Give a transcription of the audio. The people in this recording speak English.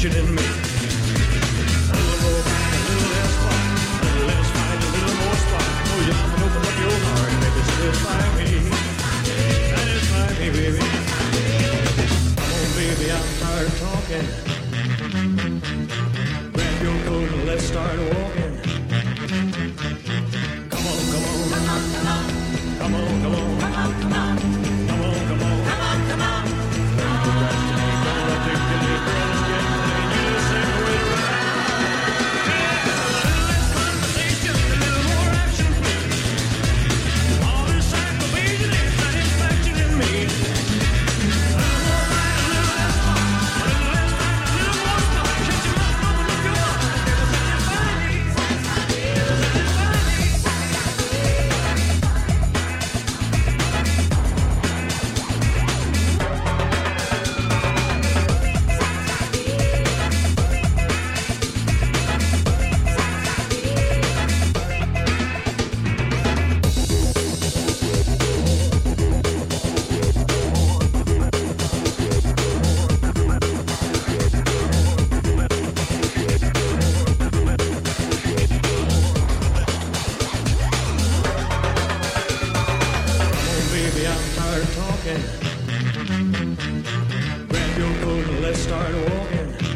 in me. A little more fight, a little less spark. A little less fight, a little more spark. Oh, you can open up your heart and maybe satisfy me. Satisfy me, baby. Come on, baby, I'm tired of talking. Grab your coat and let's start walking. Come on, come on. Come on, come on. Come on, come on. Come on, come on. Come on, come on. Come on, come on. Don't procrastinate, don't articulate, girl, let's get money. You just say we're right. Yeah, a little less conversation, a little more action, please. All this aggravation and satisfaction in me. A little more fight, a little less talk. A little less fight, a little more talk. Shut your mouth, open up your heart. Never satisfy me. Never satisfy me. Baby, I'm tired of talking. Grab your coat and let's start walking.